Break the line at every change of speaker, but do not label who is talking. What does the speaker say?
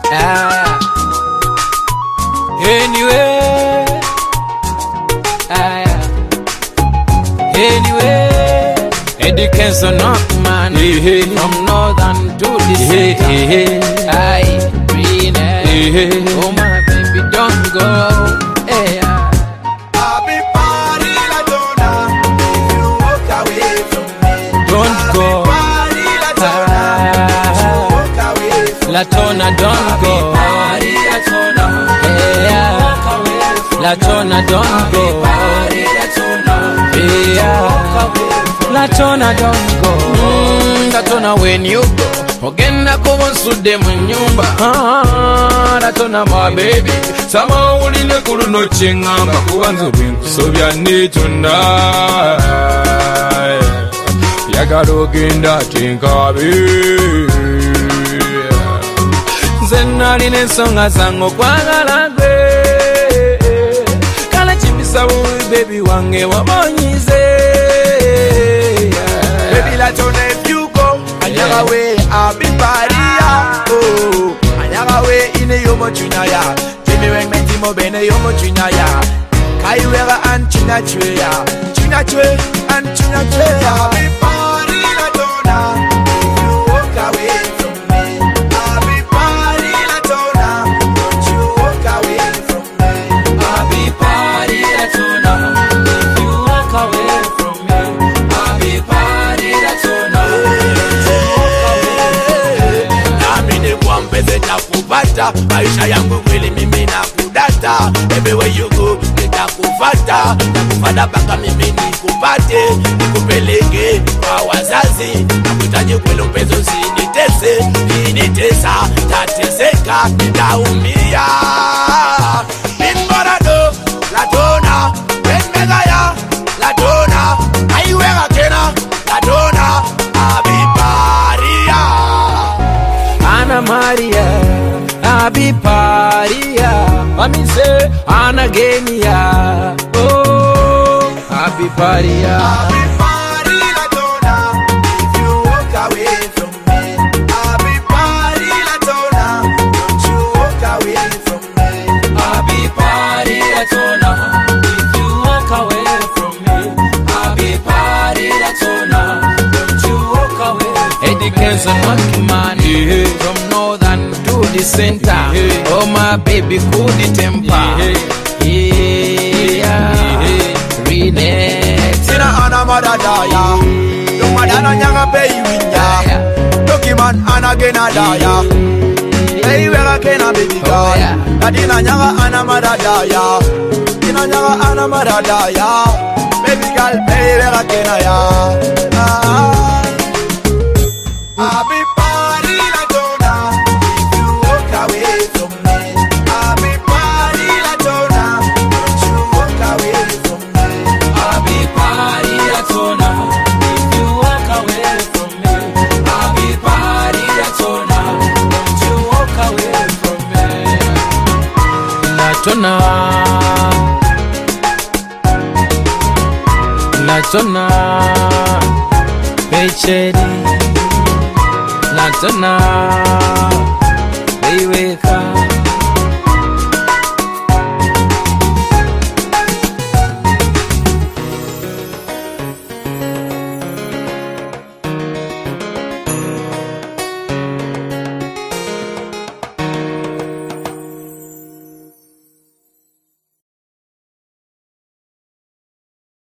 Anyway, education not man from northern to the center. Oh my baby, don't go.
I'll be party Latona if you walk away from me.
Don't go.
Party Latona if you walk away from me.
Latona, don't go.
Party Latona
Latona, don't go.
Party Latona
Latona, don't go. Latona, when you go, ogenda kubonsude mu nyumba. Latona, my baby, sama uline kuluno chingamba kubanza binkusobya nitunda. Yagala ogenda tinkabi. Nze nalina ensonga zange okwagala gwe. Kale kimpisa bubi baby wange wabonyize.
Baby Latona, if you go another way, I'll be paria. Oh, another way in a yomo chunaya. Jimmy when me timo bene yomo chunaya. Kaiwera and chinachweya, chinachwe and chinachweya. I'll be party Latona if you walk away from me. I'll be party Latona, don't you walk away from me.
I'll be party Latona if you walk away from me. I'll be party Latona.
Nami ni kwambeze nakupata, maisha yangu kweli mimi nakudata. Everywhere you go nitakufata, nakufata mpaka mimi nikupate, nikupeleke kwa wazazi. Nakuhitaji kweli mpenzi, usinitese, ukinitesa tateseka, nitaumia. Binborado Latona, benmegaya Latona, aiwega kena Latona, abiparia.
Anna Maria, Abiparia, Mami say Anna Genia, oh Abiparia.
I'll be party Latona if you walk away from me. I'll be party Latona, don't you walk away from me.
I'll be party Latona if you walk away from me. I'll be party Latona, don't you walk away. Education monkey man from northern to the center. Oh my baby, cool the temper. Renee.
Sina ana madadaya, no madana nyanga pay winya. Doki man ana gena daya. Hey wera kena baby girl. Adina nyanga ana madadaya. Dina nyanga ana madadaya. Baby girl, hey wera kena ya. I'll be party Latona if you walk away from me. I'll be party Latona, don't you walk away from me.
I'll be party Latona if you walk away from me. I'll be party Latona, don't you walk away from me. Latona, Latona, Pecheri, Latona, Beweka.